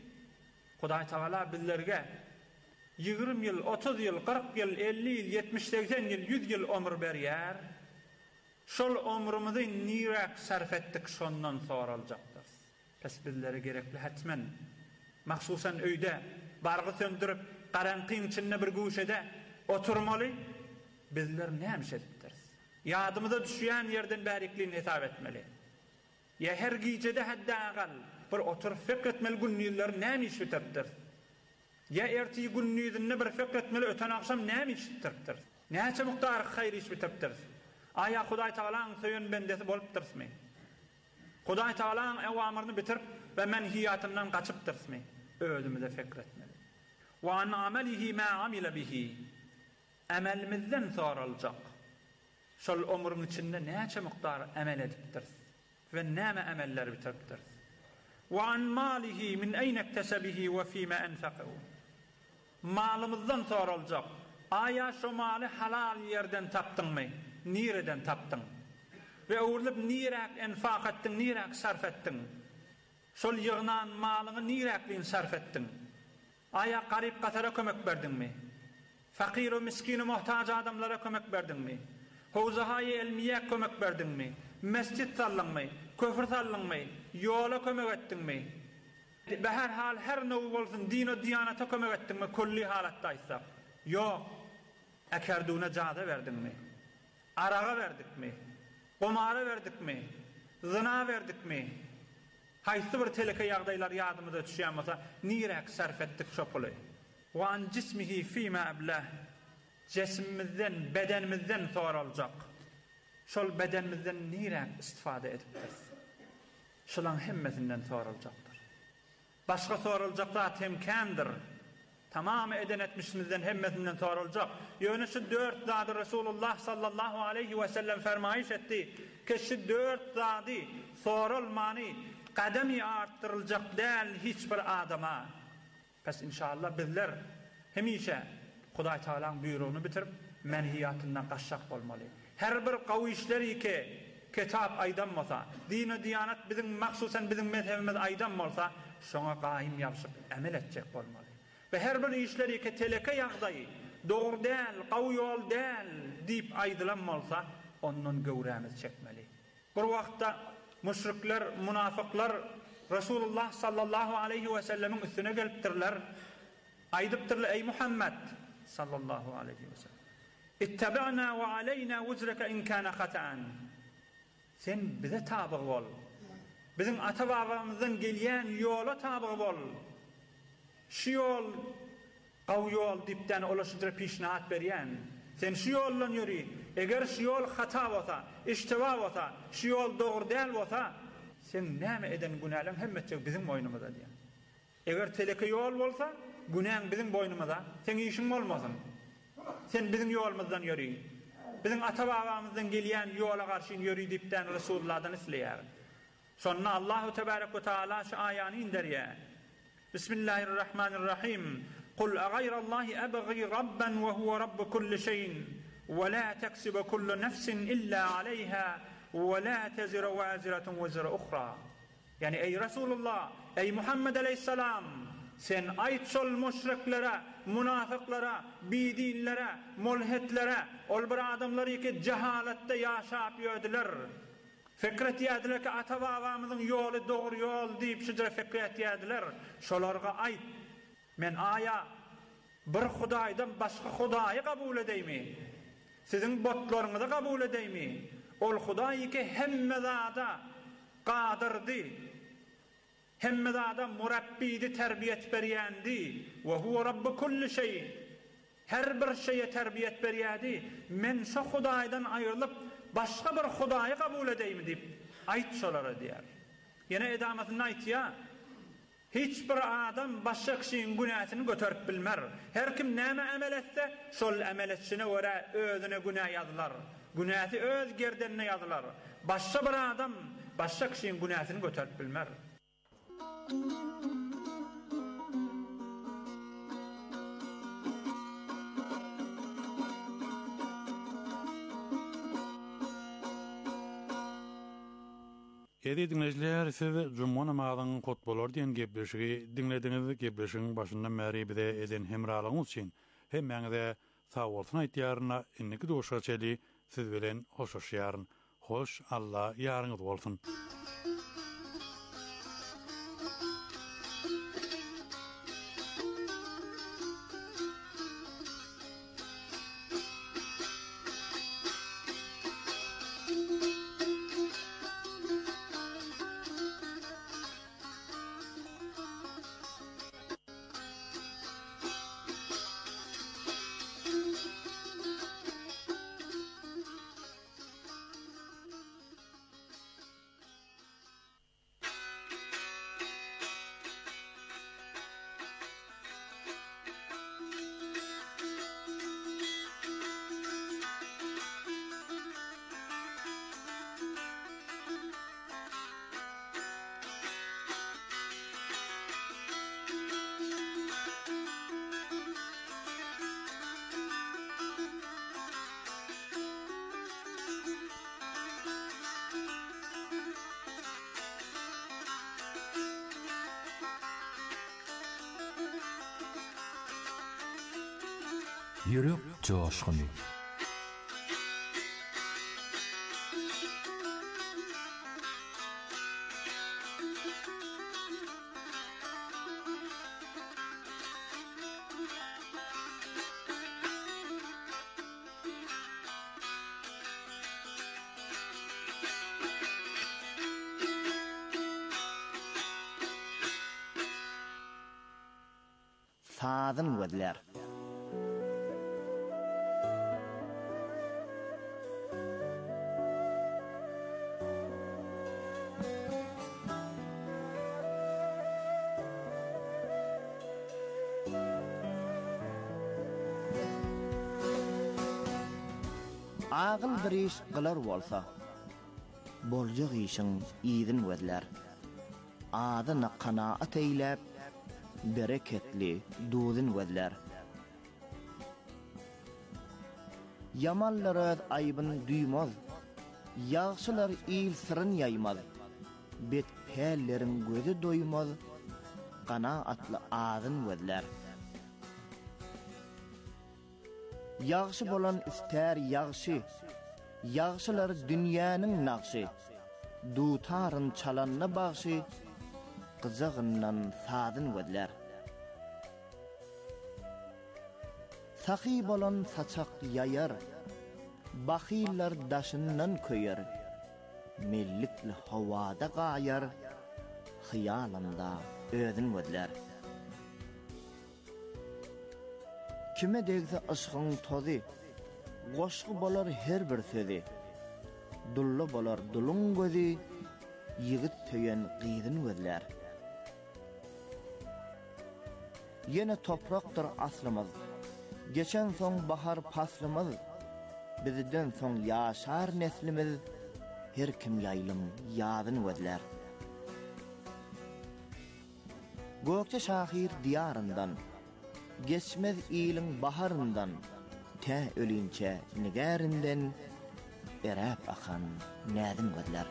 Hudaý Taala bizlerge 20 yıl, 30 yıl, 40 yıl, 50 yıl, 70-80 yıl, 100 yıl ömür berýär. Şol ömrümüzi nirek sarf etdik şondan soruljakdyr. Pes bizlere gerekli hatmen mahsusan öýde bargy söndürüp garanqyň içinde bir guşede oturmaly. Bizler näme edipdir? Ýadymyza düşýän yerden bärikliğini hesap etmeli. Ya her gecede hadda agal bir otur fikretmeli günniler näme iş bitipdir? Ya erti günnüýünde bir fikretmeli öten akşam näme iş bitipdir? Näçe mukdar hayır iş bitipdir? Aya Hudaý Taalaň söýen bendesi bolupdyrmy? Hudaý Taalaň awamryny bitirip we menhiýatyndan gaçypdyrmy? Özümize fikretmeli. Wa an amalihi ma amila bihi. Amelimizden sorulacak. Şol ömrüň içinde näçe mukdar amel edipdir? Ve näme ameller bitiripdir? Wa an malihi min ayn iktasabihi we fîme enfaqahu. Malymyzdan sorulacak. Aya şu maly halal yerden tapdynmy? Nireden tapdın? Ve uğurlup nirek enfaq ettin, nirek sarf ettin? Şol yığınan malyny nirekliň sarf ettin? Aya garip gatara kömek berdinmi? Fakir ve miskin ve muhtaç adamlara kömek berdinmi? Howzahaýy elmiye kömek berdinmi? Mescit sallanmy? Köfür sallanmy? Yola kömek ettinmi? Be her hal her näme bolsun din we diyanata kömek ettinmi? Kulli halatda aýtsak. Ýok. Ekerduna jada verdinmi? Araga verdikmi? Gomara verdikmi? Zina verdikmi? Haýsy bir teleke ýagdaýlar ýadymyza düşýän bolsa, nirek sarf etdik şo puly? Wa an jismihi fîme ablah. Jesmimizden, bedenimizden sorulacak. Şol bedenimizden nirek istifade edipdir? Şolan hemmesinden soruljakdyr. Başga sorulacak zat hemkendir. Tamamı eden etmişimizden hemmetinden sorulacak. Ýöne şu 4 zady Resulullah sallallahu aleyhi ve sellem fermayiş etti. Ki şu 4 zady sorulmany qadami arttırılacak değil hiç bir adama. Pes inşallah bizler hemişe Hudaý Taalaň buyruğunu bitirip menhiyatından gaçşak bolmaly. Her bir gawy işleri ki kitap aýdan bolsa, din we diyanat bizim maksusan bizim mezhebimiz aýdan bolsa, şoňa gaýym ýapyşyp amel etjek bolmaly. Ve her bir işleri ki teleke ýagdaý, dogry däl, gawy ýol däl diýip aýdylan bolsa, ondan göwrämiz çekmeli. Bir wagtda müşrikler, munafıklar Resulullah sallallahu aleyhi ve sellemin üstüne gelipdirler. Aýdypdyrlar: "Ey Muhammed sallallahu aleyhi ve sellem, ittabi'na ve aleyna wuzraka in kana hata'an." Sen bize tabi bol. Bizim ata-babamızdan gelýän ýola tabi bol. Şu ýol gawy ýol diýipden olaşyjy peşnahat berýän. Sen şu ýoldan ýüri. Eger şu ýol hata bolsa, iştiba bolsa, şu ýol dogry däl bolsa, sen näme eden günahlar hemmetçe bizim boýnumyzda diýär. Eger teleke ýol bolsa, günah bizim boýnumyzda, sen işin bolmasyn. Sen bizim ýolumyzdan ýüri. Bizim ata-babamızdan gelýän ýola garşy ýüri diýipden Resulullahdan isleýär. Şonna Allahu tebarek ve taala şu aýany indirýär. Bismillahirrahmanirrahim. Kul agayrallahi abghi rabban ve huve rabbu kulli şeyin ve la teksibu kullu nefsin illa aleyha ve la teziru vaziratun vizra ukhra. Yani ey Resulullah, ey Muhammed aleyhisselam, sen ayt şol müşriklere, münafıklara, bidinlere, mulhitlere, ol bir adamları ki cehaletde yaşap ýödiler. Fikret ýediler ki ata-babamyzyň ýoly dogry ýol diýip şeýle fikret ýediler. Şolarga aýt, men aya bir Hudaýdan başga Hudaýy kabul edeymi? Sizin botlaryňyzy kabul edeymi? Ol Hudaýy ki hemme zada gadyrdy. Hemme zada murabbidi, terbiyet berýändi. Ve huve rabbu kulli şey. Her bir şeye terbiyet berýärdi. Men şu Hudaýdan aýrylyp başga bir Hudaýy kabul edeymi dip aýtşalara diýär. Ýene edamatynda aýtýa, hiç bir adam başga kişiň günäsini göterip bilmer. Her kim näme amel etse, şol amel etşine görä özüne günä ýazylar. Günäsi öz gerdenine ýazylar. Başga bir adam başga kişiň günäsini göterip bilmer. Edi dinleyijiler, siz Jumma namazynyň hutbalar diýen gepleşigi dinlediňiz. Gepleşigiň başyndan bäri bize eden hemralygyňyz üçin hem meňze sag bolsun aýtýaryna inniki doşga çeli siz bilen hoşlaşýaryn. Hoş Allah ýaryňyz bolsun. Yürek coşkunu. Sazın gözler. Ağıl bir iş qılar bolsa, boljak işin iyidin gözler. Adyna qanaat eýläp, bereketli dudin gözler. Yamallar öz aybyn duýmaz, ýagşylar iyil sıryn ýaýmaz. Bet pällerin gözü doýmaz, qanaatly adyn gözler. Ýagşy bolan ister ýagşy, ýagşylar dünýäniň naqşy. Dutaryn çalanna bagşy, gyzagyndan sadyn gözler. Saky bolan saçak ýaýar, bahyllar daşyndan köýer. Mellikli hawada gaýar, hyýalynda özün gözler. Kime degse aşkyň tozy, goşgy bolar her bir sözi. Dully bolar duluň gözi, ýigit töýen gyýdyn gözler. Ýene toprakdyr aslymyz, geçen soň bahar paslymyz. Bizden soň ýaşar neslimiz, her kim ýaýlym ýadyn gözler. Gökçe şahir diyarından, geçmez iyiliň baharından, tä ölünçe nigärinden, eräp akan nädim gözler.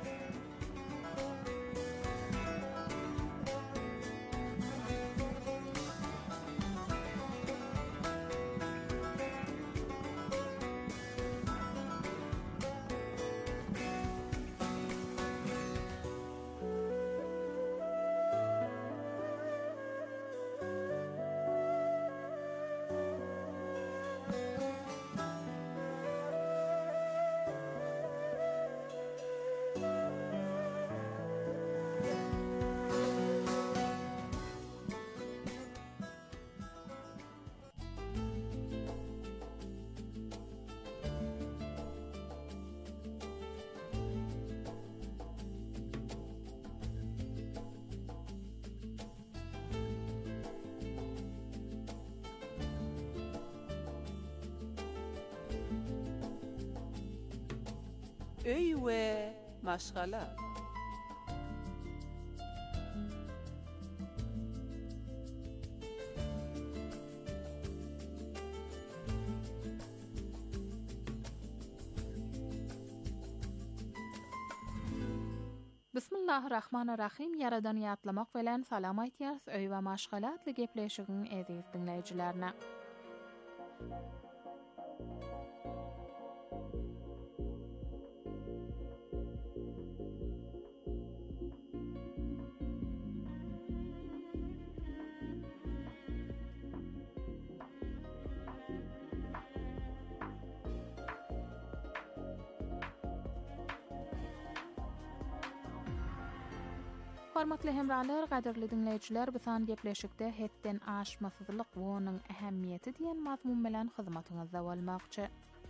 öy we maşgala. Bismillahirrahmanirrahim. Yaradan ýatlamak bilen salam aýtýarys öý we maşgalatly gepleşigiň eziz dinleýijilerine. Hormatly hemralar, gaderli dinleýijiler, bu san gepleşikde hetden aşmasyzlyk we onuň ähemmiýeti diýen mazmun bilen hyzmatyňyzda bolmakçy.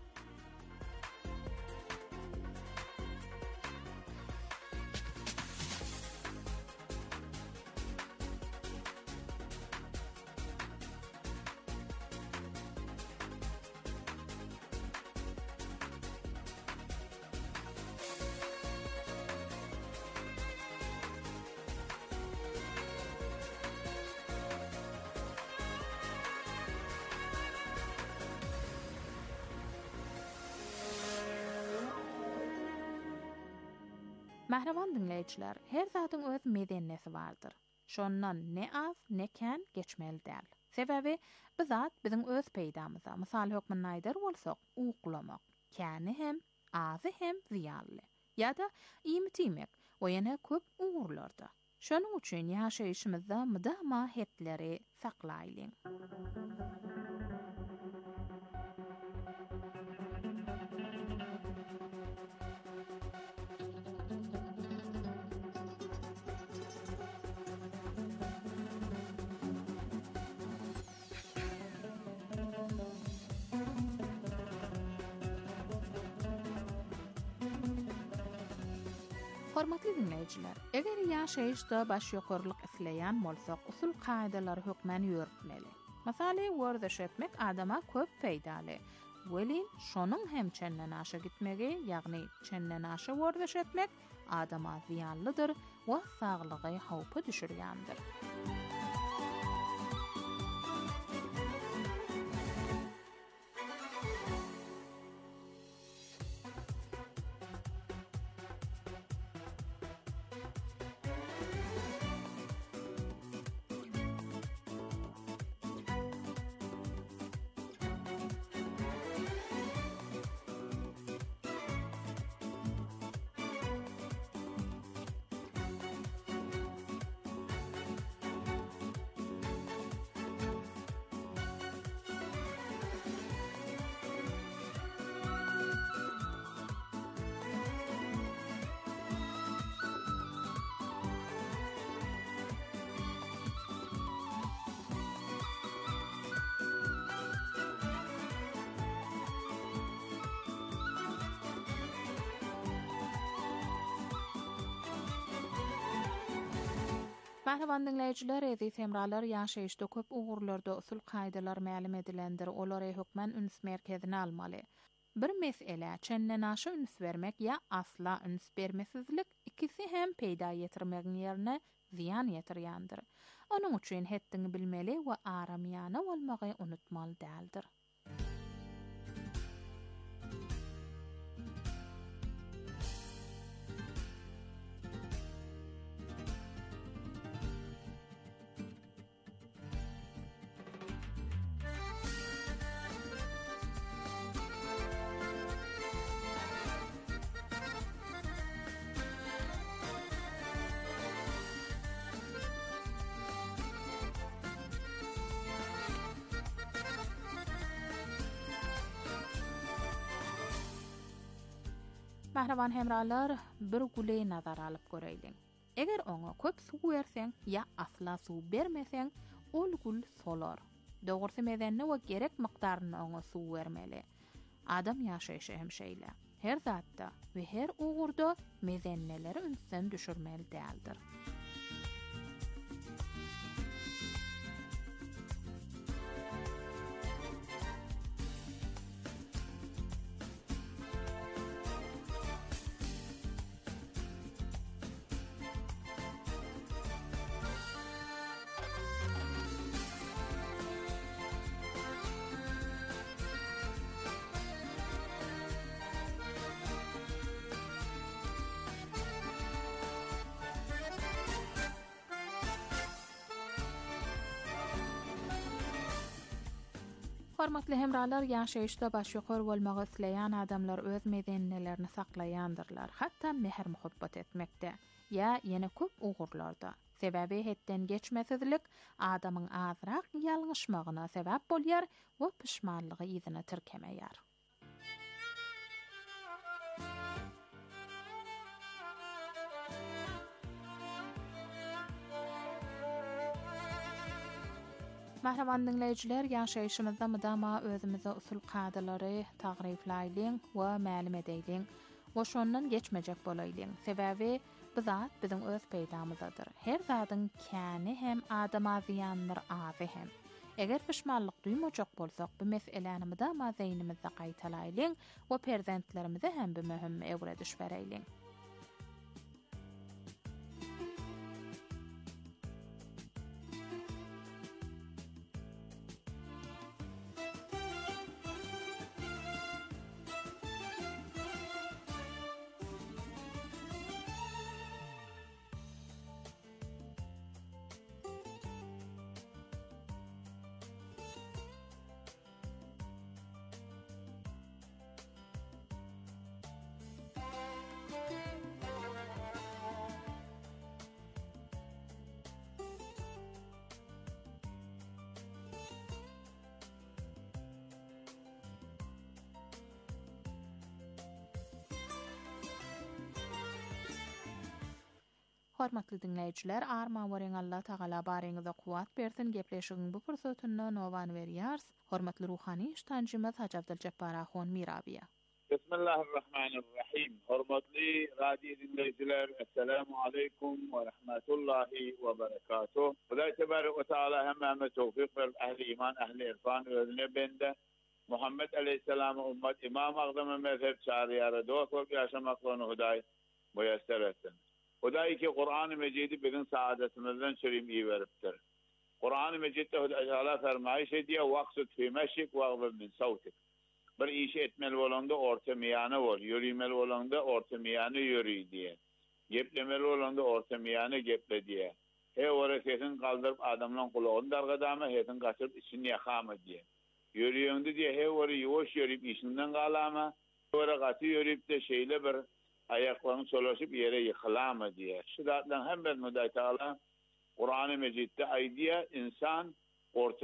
Mahravan dinleýijiler, her zatyň öz medeniýeti bardyr. Şondan ne az, ne kän geçmeli däl. Sebebi bu zat biziň öz peýdamyza, mysal hökmüne aýdar bolsak, uklamak, käni hem, azy hem ziýanly. Ýa-da iýmitmek, o ýene köp uğurlarda. Şonuň üçin ýaşaýyşymyzda mydama hetleri saklaýlyň. Hormatly dinleýijiler, eger ýaşaýyşda baş ýokarlyk isleýän bolsak, usul kaýdalary hökmen ýürütmeli. Masaly, wördeş etmek adama köp peýdaly. Welin şonuň hem çenden aşa gitmegi, ýagny çenden aşa wördeş etmek adama ziýanlydyr we saglygy hawpa düşürýändir. Mahravan dinleýijiler, eziz hemralar, ýaşaýyşda köp ugurlarda usul kaýdalar mälim edilendir. Olary hökmen üns merkezine almaly. Bir mesele çenden aşa üns vermek ya asla üns bermesizlik, ikisi hem peýda ýetirmegiň ýerine ziýan ýetirýändir. Onuň üçin hetdiňi bilmeli we aramýana bolmagy unutmaly däldir. Mahravan hemralar, bir gule nazar alıp göreýliň. Eger oňa köp suw berseň ýa asla suw bermeseň, ol gul solar. Dogry medenni we gerek mikdaryny oňa suw bermeli. Adam ýaşaýşy hem şeýle. Her zatda we her ugurda mezenneleri ünsden düşürmeli däldir. Hormatly hemralar, ýaşaýyşda başýokar bolmagy isleýän adamlar öz medeniyetlerini saklaýandyrlar, hatda mehr muhabbat etmekde. Ya ýene köp ugurlarda. Sebebi hetden geçmesizlik adamyň azrak ýalňyşmagyna sebäp bolýar we pişmanlygy ýyzyna tirkemeýär. Mahravan dinleyijiler, ýaşaýyşymyzda mydama özümize usul kadylary tagriflaýlyň we mälim edýliň. We şondan geçmejek bolaýlyň. Sebebi bizat biziň öz peýdamyzdadyr. Her zadyň käni hem adama ziýanlar azy hem. Eger pişmanlyk duýmajak bolsak, bu meseleni mydama zeýnimizde gaýtalaýlyň we perzentlerimize hem bu möhüm egre düşbereýliň. Hormatly dinleyijiler, arma weriň Allah Taala baryňyza kuwat bersin. Gepleşigiň bu fursatyny nowan berýärs. Hormatly ruhany iştanjymyz Haji Abduljabbar Ahon Mirabiýa. Bismillahirrahmanirrahim. Hormatly radio dinleyijiler, assalamu aleykum we rahmetullahi we berekatuh. Hudaý tebarek we taala hemme tawfik ber ehli iman, ehli irfan özüne bende. Muhammed aleyhisselam ummet imam agdam mezhep şariýary dost bolup ýaşamaklaryny Hudaý muýasser etsin. Hudaý ki Kur'an-ı Mecidi bizim saadetimizden çürüm iyi veripdir. Kur'an-ı Mecid'de Hudaý Teala fermaýyş ediyor, "Vaksut fi meşik wagfir min sautik." Bir işi etmeli bolanda orta miyany bol, yürümeli bolanda orta miyany yürüy diye. Geplemeli bolanda orta miyany geple diye. He ora sesin kaldyryp adamlaryň kulagyny dargadamy, hetin gaçyryp içini ýakamy diye. Yürüýüňdi diye he ora ýoş yürüp işinden galama, ora gaty yürüp de şeýle bir ayaklaryny solaşyp ýere ýykylamy diye. Şu zatdan hem ben Hudaý Teala Kur'an-ı Mecid'de aýdýar insan orta